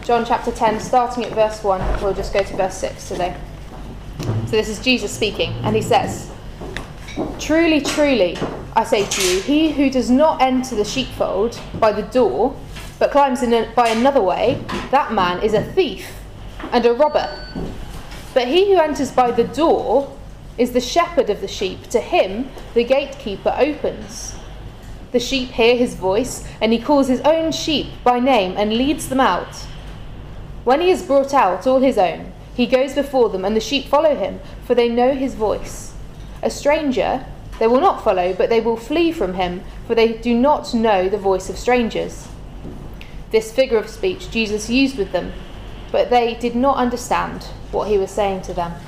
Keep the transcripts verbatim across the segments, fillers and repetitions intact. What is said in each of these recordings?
John chapter ten, starting at verse one. We'll just go to verse six today. So this is Jesus speaking, and he says, "Truly, truly, I say to you, he who does not enter the sheepfold by the door, but climbs in a, by another way, that man is a thief and a robber. But he who enters by the door is the shepherd of the sheep. To him the gatekeeper opens. The sheep hear his voice, and he calls his own sheep by name and leads them out. When he has brought out all his own, he goes before them, and the sheep follow him, for they know his voice. A stranger they will not follow, but they will flee from him, for they do not know the voice of strangers." This figure of speech Jesus used with them, but they did not understand what he was saying to them.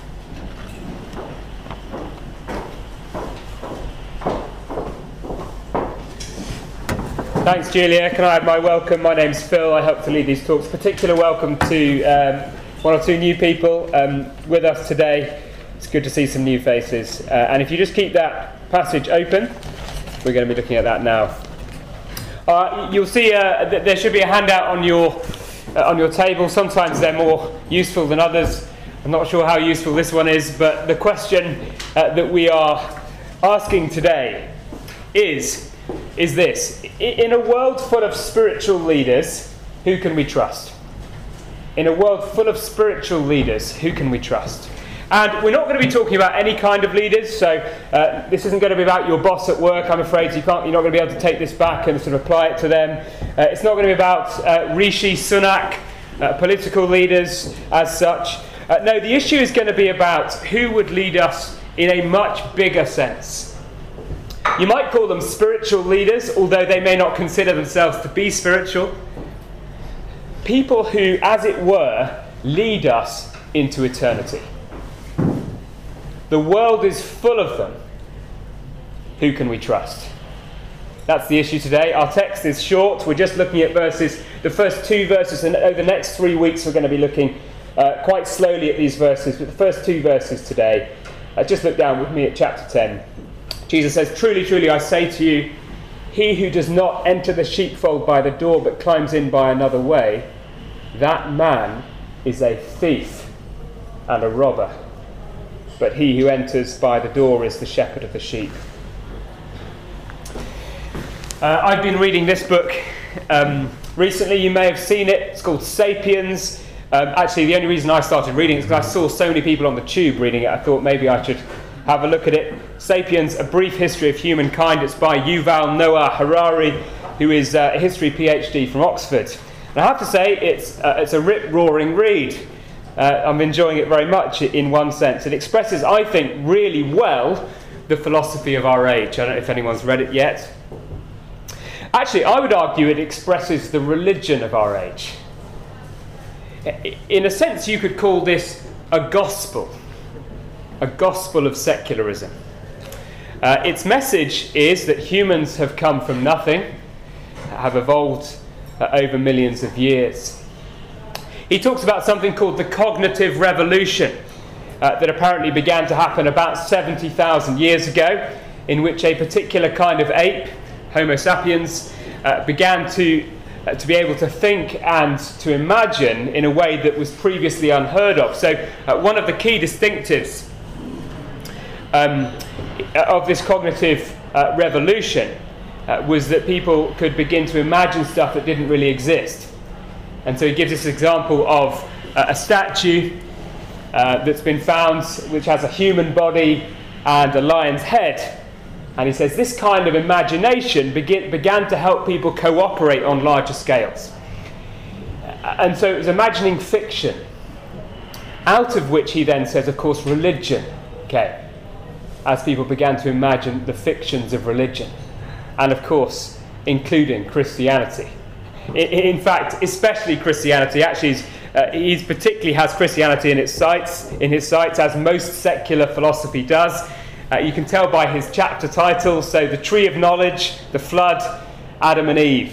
Thanks, Julia. Can I have my welcome? My name's Phil. I help to lead these talks. Particular welcome to um, one or two new people um, with us today. It's good to see some new faces. Uh, and if you just keep that passage open, we're going to be looking at that now. Uh, you'll see uh, th- there should be a handout on your uh, on your table. Sometimes they're more useful than others. I'm not sure how useful this one is, but the question uh, that we are asking today is. is this: in a world full of spiritual leaders, who can we trust? In a world full of spiritual leaders, who can we trust? And we're not going to be talking about any kind of leaders, so uh, this isn't going to be about your boss at work. I'm afraid you can't, you're not going to be able to take this back and sort of apply it to them. Uh, it's not going to be about uh, Rishi Sunak, uh, political leaders as such. Uh, no, the issue is going to be about who would lead us in a much bigger sense. You might call them spiritual leaders, although they may not consider themselves to be spiritual. People who, as it were, lead us into eternity. The world is full of them. Who can we trust? That's the issue today. Our text is short. We're just looking at verses, the first two verses, and over the next three weeks we're going to be looking uh, quite slowly at these verses, but the first two verses today. Uh, just look down with me at chapter ten. Jesus says, "Truly, truly, I say to you, he who does not enter the sheepfold by the door but climbs in by another way, that man is a thief and a robber. But he who enters by the door is the shepherd of the sheep." Uh, I've been reading this book um, recently. You may have seen it. It's called Sapiens. Um, actually, the only reason I started reading it is because I saw so many people on the tube reading it. I thought maybe I should have a look at it. Sapiens, A Brief History of Humankind. It's by Yuval Noah Harari, who is uh, a history PhD from Oxford. And I have to say, it's uh, it's a rip-roaring read. Uh, I'm enjoying it very much in one sense. It expresses, I think, really well the philosophy of our age. I don't know if anyone's read it yet. Actually, I would argue it expresses the religion of our age. In a sense, you could call this a gospel. A gospel of secularism. Uh, its message is that humans have come from nothing, have evolved uh, over millions of years. He talks about something called the cognitive revolution uh, that apparently began to happen about seventy thousand years ago, in which a particular kind of ape, Homo sapiens, uh, began to uh, to be able to think and to imagine in a way that was previously unheard of. So uh, one of the key distinctives Um, of this cognitive uh, revolution uh, was that people could begin to imagine stuff that didn't really exist. And so he gives this example of uh, a statue uh, that's been found which has a human body and a lion's head. And he says this kind of imagination begin, began to help people cooperate on larger scales. And so it was imagining fiction, out of which he then says, of course, religion came. As people began to imagine the fictions of religion, and of course, including Christianity. In, in fact, especially Christianity. Actually, he's, uh, he's particularly has Christianity in its sights, in his sights, as most secular philosophy does. Uh, you can tell by his chapter titles. So, the Tree of Knowledge, the Flood, Adam and Eve.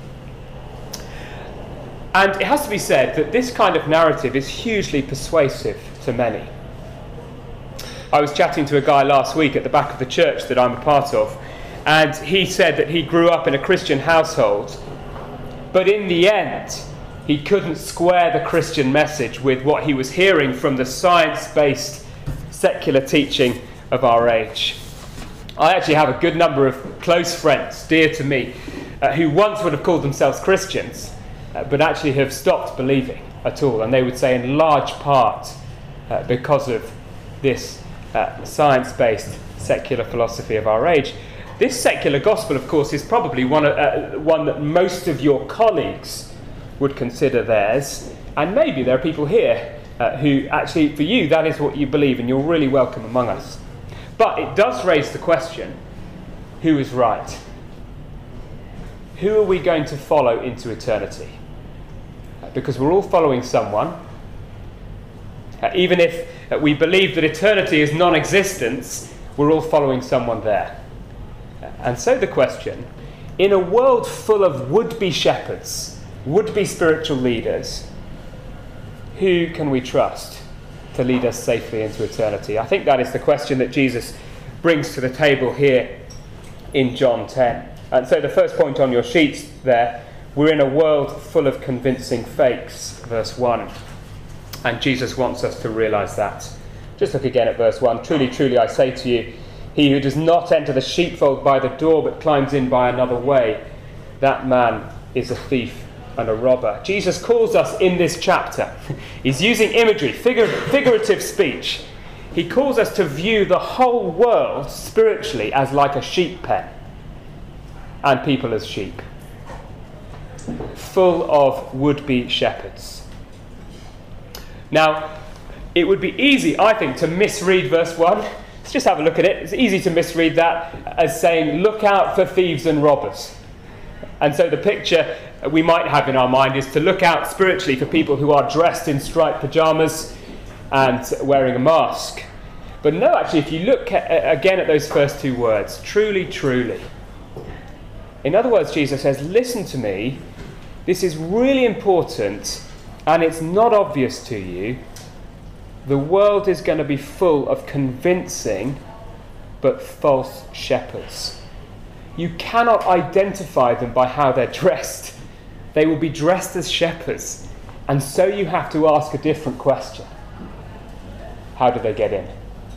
And it has to be said that this kind of narrative is hugely persuasive to many. I was chatting to a guy last week at the back of the church that I'm a part of, and he said that he grew up in a Christian household, but in the end, he couldn't square the Christian message with what he was hearing from the science-based secular teaching of our age. I actually have a good number of close friends, dear to me, uh, who once would have called themselves Christians, uh, but actually have stopped believing at all. And they would say in large part uh, because of this uh, science-based secular philosophy of our age. This secular gospel, of course, is probably one, uh, one that most of your colleagues would consider theirs. And maybe there are people here uh, who actually, for you, that is what you believe, and you're really welcome among us. But it does raise the question, who is right? Who are we going to follow into eternity? Because we're all following someone. Uh, even if uh, we believe that eternity is non-existence, we're all following someone there. And so the question, in a world full of would-be shepherds, would-be spiritual leaders, who can we trust to lead us safely into eternity? I think that is the question that Jesus brings to the table here in John ten. And so the first point on your sheets there, we're in a world full of convincing fakes, verse one. And Jesus wants us to realise that. Just look again at verse one. Truly, truly, I say to you, he who does not enter the sheepfold by the door but climbs in by another way, that man is a thief and a robber. Jesus calls us in this chapter, he's using imagery, figure, figurative speech. He calls us to view the whole world spiritually as like a sheep pen, and people as sheep, full of would-be shepherds. Now, it would be easy, I think, to misread verse one. Let's just have a look at it. It's easy to misread that as saying, look out for thieves and robbers. And so the picture we might have in our mind is to look out spiritually for people who are dressed in striped pyjamas and wearing a mask. But no, actually, if you look at, again at those first two words, truly, truly. In other words, Jesus says, listen to me, this is really important, and it's not obvious to you. The world is going to be full of convincing but false shepherds. You cannot identify them by how they're dressed. They will be dressed as shepherds. And so you have to ask a different question. How do they get in?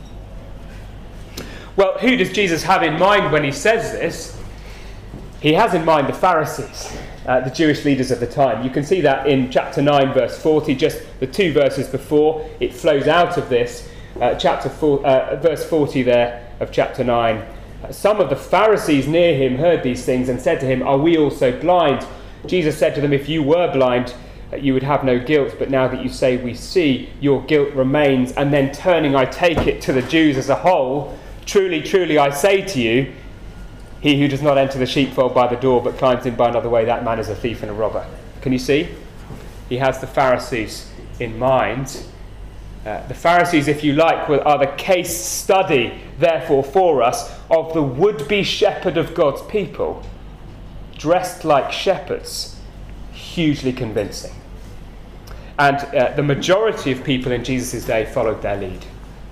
Well, who does Jesus have in mind when he says this? He has in mind the Pharisees, uh, the Jewish leaders of the time. You can see that in chapter nine, verse forty, just the two verses before. It flows out of this, uh, chapter four, uh, verse forty there of chapter nine. Some of the Pharisees near him heard these things and said to him, are we also blind? Jesus said to them, if you were blind, you would have no guilt, but now that you say we see, your guilt remains. And then turning, I take it, to the Jews as a whole, truly, truly, I say to you, he who does not enter the sheepfold by the door but climbs in by another way, that man is a thief and a robber. Can you see? He has the Pharisees in mind. Uh, the Pharisees, if you like, are the case study, therefore, for us of the would-be shepherd of God's people, dressed like shepherds, hugely convincing. And uh, the majority of people in Jesus' day followed their lead.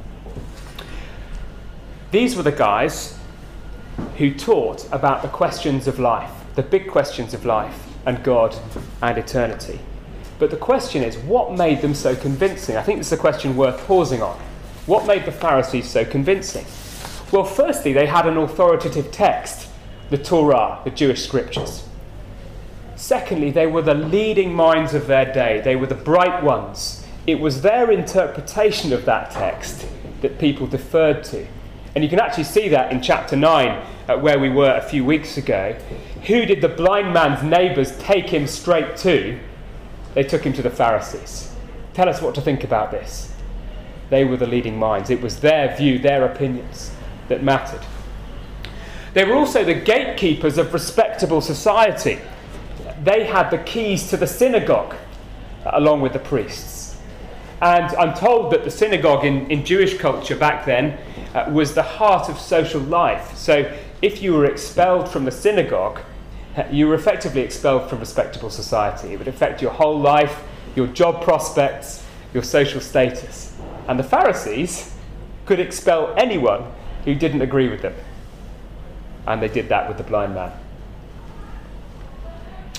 These were the guys who taught about the questions of life, the big questions of life and God and eternity. But the question is, what made them so convincing? I think this is a question worth pausing on. What made the Pharisees so convincing? Well, firstly, they had an authoritative text, the Torah, the Jewish scriptures. Secondly, they were the leading minds of their day. They were the bright ones. It was their interpretation of that text that people deferred to. And you can actually see that in chapter nine, uh, where we were a few weeks ago. Who did the blind man's neighbours take him straight to? They took him to the Pharisees. Tell us what to think about this. They were the leading minds. It was their view, their opinions that mattered. They were also the gatekeepers of respectable society. They had the keys to the synagogue, uh, along with the priests. And I'm told that the synagogue in, in Jewish culture back then uh, was the heart of social life. So if you were expelled from the synagogue, you were effectively expelled from respectable society. It would affect your whole life, your job prospects, your social status. And the Pharisees could expel anyone who didn't agree with them. And they did that with the blind man.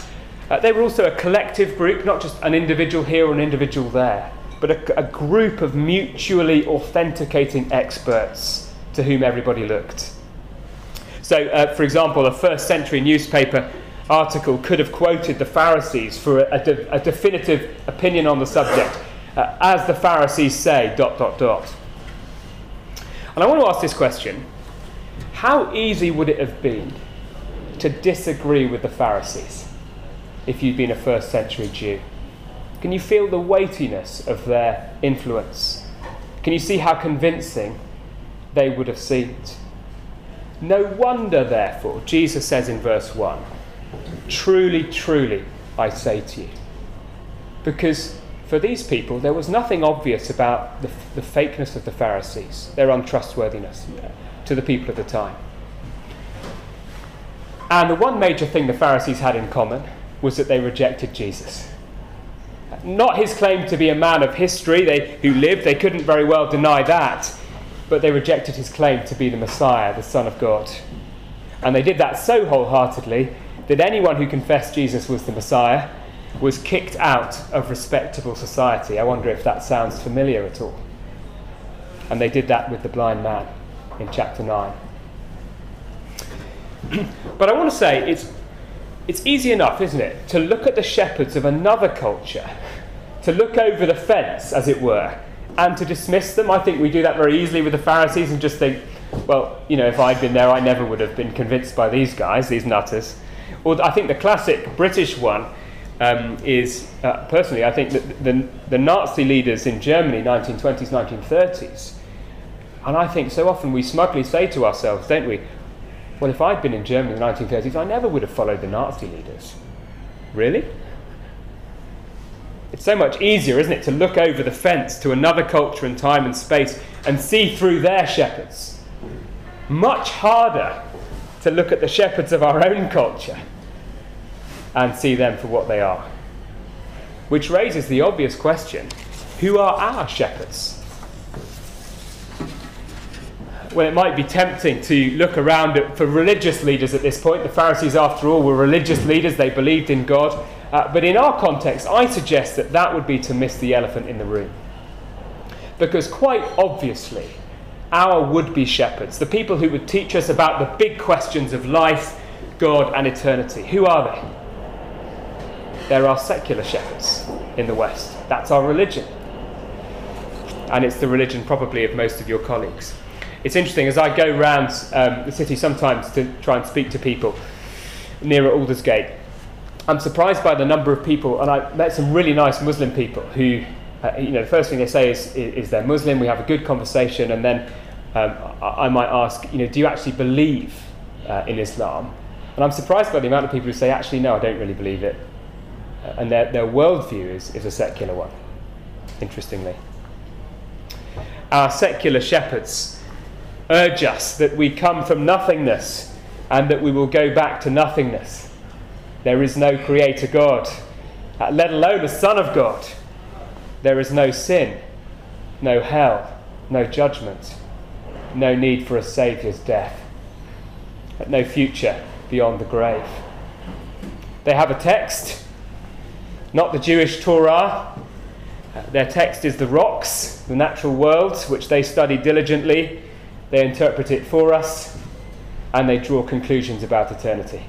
Uh, they were also a collective group, not just an individual here or an individual there, but a, a group of mutually authenticating experts to whom everybody looked. So, uh, for example, a first century newspaper article could have quoted the Pharisees for a, a, de- a definitive opinion on the subject, uh, as the Pharisees say, dot, dot, dot. And I want to ask this question. How easy would it have been to disagree with the Pharisees if you'd been a first century Jew? Can you feel the weightiness of their influence? Can you see how convincing they would have seemed? No wonder, therefore, Jesus says in verse one, "Truly, truly, I say to you." Because for these people, there was nothing obvious about the, the fakeness of the Pharisees, their untrustworthiness to the people of the time. And the one major thing the Pharisees had in common was that they rejected Jesus. Not his claim to be a man of history they, who lived, they couldn't very well deny that, but they rejected his claim to be the Messiah, the Son of God. And they did that so wholeheartedly that anyone who confessed Jesus was the Messiah was kicked out of respectable society. I wonder if that sounds familiar at all. And they did that with the blind man in chapter nine. But I want to say it's it's easy enough, isn't it, to look at the shepherds of another culture, to look over the fence, as it were, and to dismiss them. I think we do that very easily with the Pharisees and just think, well, you know, if I'd been there, I never would have been convinced by these guys, these nutters. Or I think the classic British one um, is, uh, personally, I think that the, the Nazi leaders in Germany, nineteen twenties, nineteen thirties, and I think so often we smugly say to ourselves, don't we, well, if I'd been in Germany in the nineteen thirties, I never would have followed the Nazi leaders. Really? It's so much easier, isn't it, to look over the fence to another culture and time and space and see through their shepherds. Much harder to look at the shepherds of our own culture and see them for what they are. Which raises the obvious question, who are our shepherds? Well, it might be tempting to look around at, for religious leaders at this point. The Pharisees, after all, were religious leaders. They believed in God. Uh, but in our context, I suggest that that would be to miss the elephant in the room. Because quite obviously, our would-be shepherds, the people who would teach us about the big questions of life, God, and eternity, who are they? They're our secular shepherds in the West. That's our religion. And it's the religion probably of most of your colleagues. It's interesting, as I go around um, the city sometimes to try and speak to people near Aldersgate, I'm surprised by the number of people, and I met some really nice Muslim people who, uh, you know, the first thing they say is, is, is they're Muslim, we have a good conversation, and then um, I, I might ask, you know, do you actually believe uh, in Islam? And I'm surprised by the amount of people who say, actually, no, I don't really believe it. Uh, and their, their worldview is, is a secular one, interestingly. Our secular shepherds urge us that we come from nothingness and that we will go back to nothingness. There is no creator God, let alone a son of God. There is no sin, no hell, no judgment, no need for a saviour's death, no future beyond the grave. They have a text, not the Jewish Torah. Their text is the rocks, the natural world, which they study diligently. They interpret it for us, and they draw conclusions about eternity.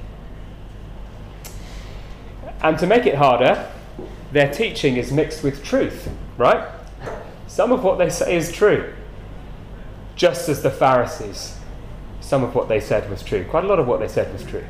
And to make it harder, their teaching is mixed with truth, right? Some of what they say is true, just as the Pharisees, some of what they said was true. Quite a lot of what they said was true.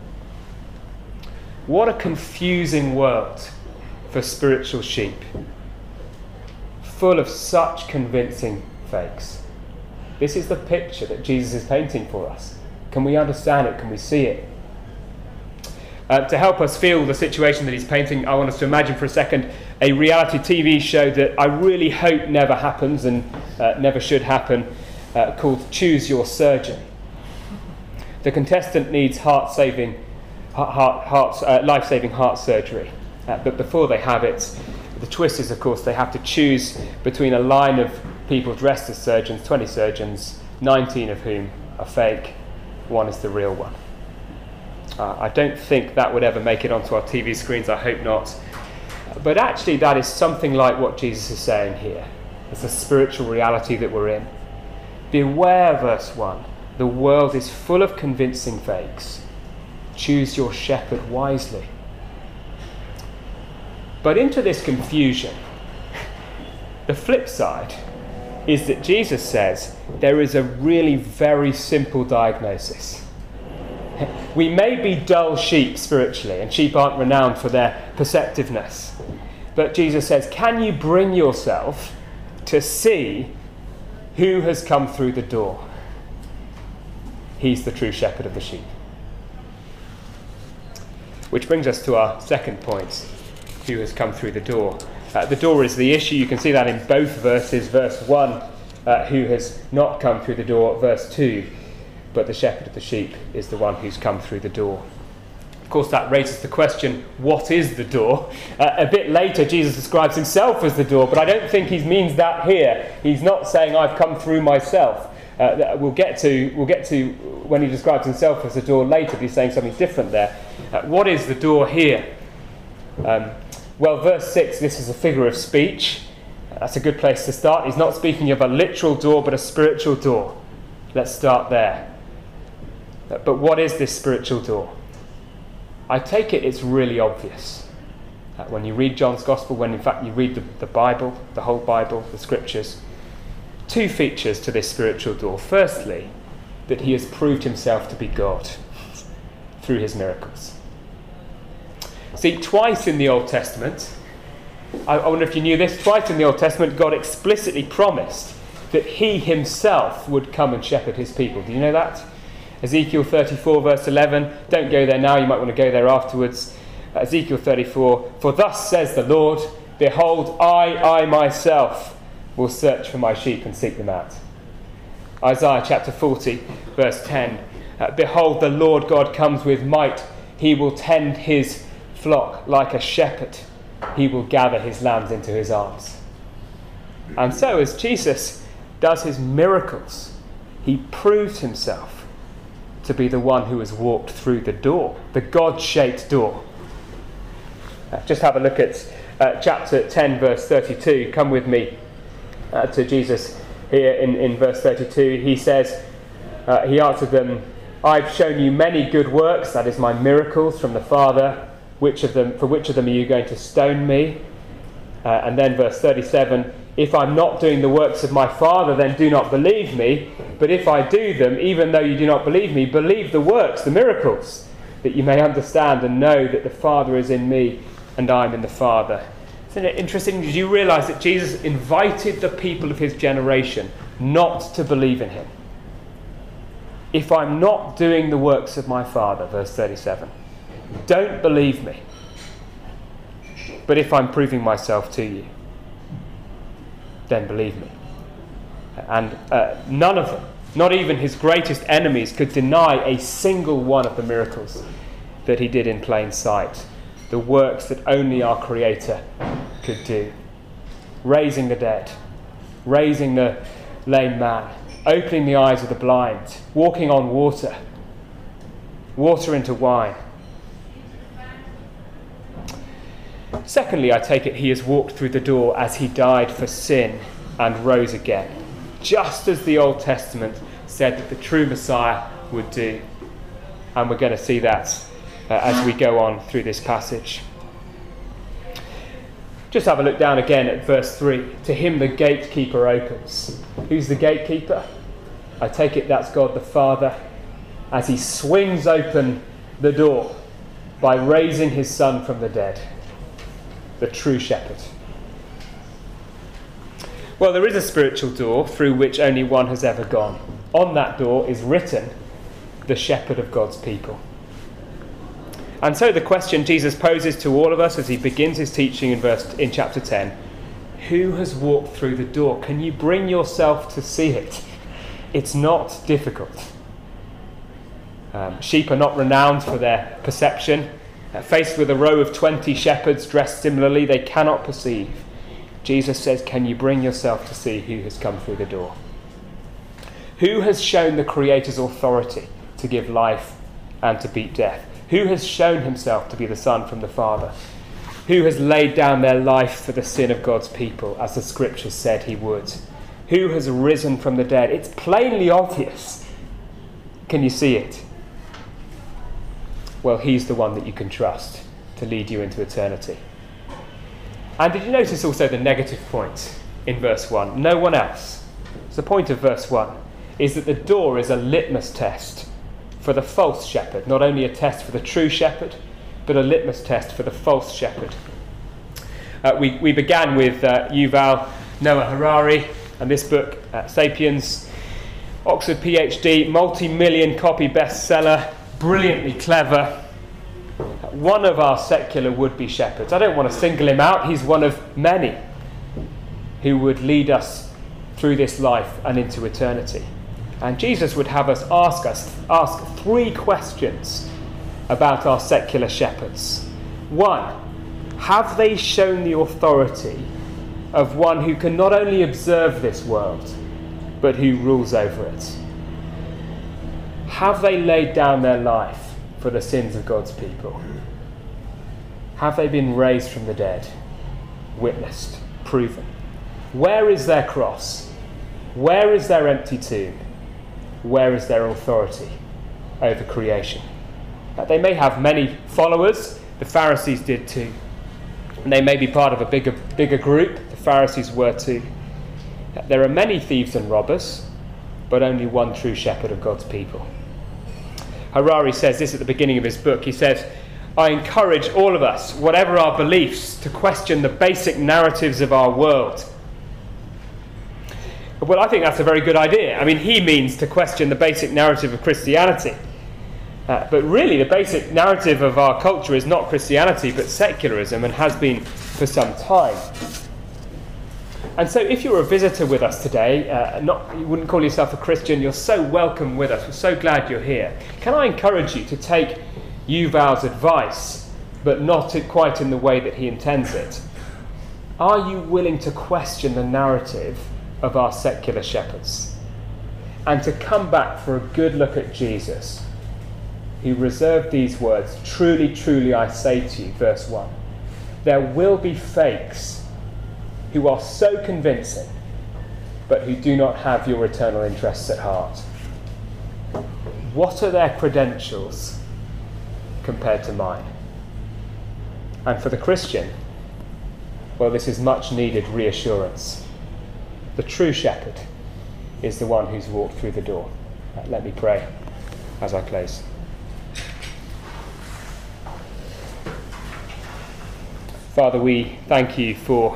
What a confusing world for spiritual sheep, full of such convincing fakes. This is the picture that Jesus is painting for us. Can we understand it? Can we see it? Uh, to help us feel the situation that he's painting, I want us to imagine for a second a reality T V show that I really hope never happens and uh, never should happen, uh, called Choose Your Surgeon. The contestant needs heart-saving, heart, heart, uh, life-saving heart surgery. Uh, but before they have it, the twist is, of course, they have to choose between a line of people dressed as surgeons, twenty surgeons, nineteen of whom are fake. One is the real one. Uh, I don't think that would ever make it onto our T V screens, I hope not. But actually that is something like what Jesus is saying here. It's a spiritual reality that we're in. Beware, verse one, the world is full of convincing fakes. Choose your shepherd wisely. But into this confusion, the flip side is that Jesus says there is a really very simple diagnosis. We may be dull sheep spiritually, and sheep aren't renowned for their perceptiveness. But Jesus says, can you bring yourself to see who has come through the door? He's the true shepherd of the sheep. Which brings us to our second point. Who has come through the door? Uh, the door is the issue. You can see that in both verses. Verse one, uh, who has not come through the door. Verse two, but the shepherd of the sheep is the one who's come through the door. Of course, that raises the question, what is the door? Uh, a bit later, Jesus describes himself as the door, but I don't think he means that here. He's not saying, I've come through myself. Uh, we'll get to we'll get to when he describes himself as the door later, but he's saying something different there. Uh, what is the door here? Um, well, verse six, this is a figure of speech. That's a good place to start. He's not speaking of a literal door, but a spiritual door. Let's start there. But what is this spiritual door? I take it it's really obvious. Uh, when you read John's Gospel, when in fact you read the, the Bible, the whole Bible, the Scriptures, two features to this spiritual door. Firstly, that he has proved himself to be God through his miracles. See, twice in the Old Testament, I, I wonder if you knew this, twice in the Old Testament, God explicitly promised that he himself would come and shepherd his people. Do you know that? Ezekiel thirty-four, verse eleven. Don't go there now, you might want to go there afterwards. Uh, Ezekiel thirty-four, for thus says the Lord, behold, I, I myself will search for my sheep and seek them out. Isaiah chapter forty, verse ten. Uh, behold, the Lord God comes with might. He will tend his flock like a shepherd. He will gather his lambs into his arms. And so as Jesus does his miracles, he proves himself to be the one who has walked through the door, the God-shaped door. Uh, just have a look at uh, chapter ten, verse thirty-two. Come with me uh, to Jesus here in, in verse thirty-two. He says, uh, he answered them, I've shown you many good works, that is my miracles from the Father. Which of them, for which of them are you going to stone me? Uh, and then verse thirty-seven, if I'm not doing the works of my Father, then do not believe me. But if I do them, even though you do not believe me, believe the works, the miracles, that you may understand and know that the Father is in me and I'm in the Father. Isn't it interesting? Did you realise that Jesus invited the people of his generation not to believe in him? If I'm not doing the works of my Father, verse thirty-seven, don't believe me. But if I'm proving myself to you, then believe me. And uh, none of them, not even his greatest enemies, could deny a single one of the miracles that he did in plain sight. The works that only our Creator could do. Raising the dead, raising the lame man, opening the eyes of the blind, walking on water, water into wine. Secondly, I take it he has walked through the door as he died for sin and rose again, just as the Old Testament said that the true Messiah would do. And we're going to see that uh, as we go on through this passage. Just have a look down again at verse three. To him the gatekeeper opens. Who's the gatekeeper? I take it that's God the Father, as he swings open the door by raising his Son from the dead. The true shepherd. Well, there is a spiritual door through which only one has ever gone. On that door is written, the shepherd of God's people. And so the question Jesus poses to all of us as he begins his teaching in verse in chapter ten, who has walked through the door? Can you bring yourself to see it? It's not difficult. Um, sheep are not renowned for their perception. Uh, faced with a row of twenty shepherds dressed similarly, they cannot perceive. Jesus says, can you bring yourself to see who has come through the door? Who has shown the Creator's authority to give life and to beat death? Who has shown himself to be the Son from the Father? Who has laid down their life for the sin of God's people, as the Scriptures said he would? Who has risen from the dead? It's plainly obvious. Can you see it? Well, he's the one that you can trust to lead you into eternity. And did you notice also the negative point in verse one? No one else. So the point of verse one is that the door is a litmus test for the false shepherd, not only a test for the true shepherd, but a litmus test for the false shepherd. Uh, we, we began with uh, Yuval Noah Harari and this book, uh, Sapiens, Oxford PhD, multi-million copy bestseller, brilliantly clever, one of our secular would-be shepherds. I don't want to single him out, he's one of many who would lead us through this life and into eternity. And Jesus would have us ask us ask three questions about our secular shepherds. One, have they shown the authority of one who can not only observe this world, but who rules over it? Have they laid down their life for the sins of God's people? Have they been raised from the dead, witnessed, proven? Where is their cross? Where is their empty tomb? Where is their authority over creation? Uh, they may have many followers, the Pharisees did too. And they may be part of a bigger, bigger group, the Pharisees were too. Uh, there are many thieves and robbers, but only one true shepherd of God's people. Harari says this at the beginning of his book. He says, I encourage all of us, whatever our beliefs, to question the basic narratives of our world. Well, I think that's a very good idea. I mean, he means to question the basic narrative of Christianity. Uh, but really, the basic narrative of our culture is not Christianity, but secularism, and has been for some time. And so if you're a visitor with us today, uh, not, you wouldn't call yourself a Christian, you're so welcome with us. We're so glad you're here. Can I encourage you to take Yuval's advice, but not it quite in the way that he intends it? Are you willing to question the narrative of our secular shepherds, and to come back for a good look at Jesus, who reserved these words, truly, truly, I say to you, verse one, there will be fakes who are so convincing, but who do not have your eternal interests at heart. What are their credentials compared to mine? And for the Christian, well, this is much needed reassurance. The true shepherd is the one who's walked through the door. Uh, let me pray as I close. Father, we thank you for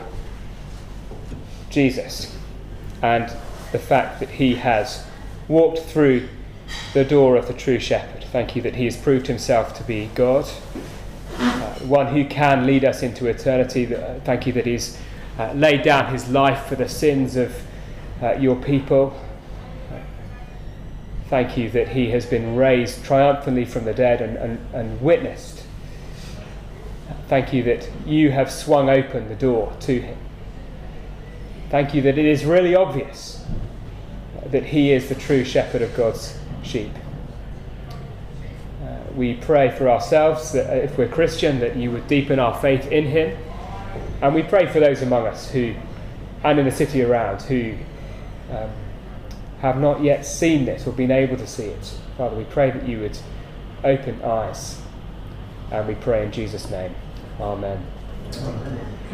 Jesus and the fact that he has walked through the door of the true shepherd. Thank you that he has proved himself to be God, uh, one who can lead us into eternity. Thank you that he's Uh, laid down his life for the sins of uh, your people. Uh, thank you that he has been raised triumphantly from the dead and, and, and witnessed. Uh, thank you that you have swung open the door to him. Thank you that it is really obvious uh, that he is the true shepherd of God's sheep. Uh, we pray for ourselves that uh, if we're Christian, that you would deepen our faith in him. And we pray for those among us who, and in the city around, who um, have not yet seen this or been able to see it. Father, we pray that you would open eyes. And we pray in Jesus' name. Amen. Amen.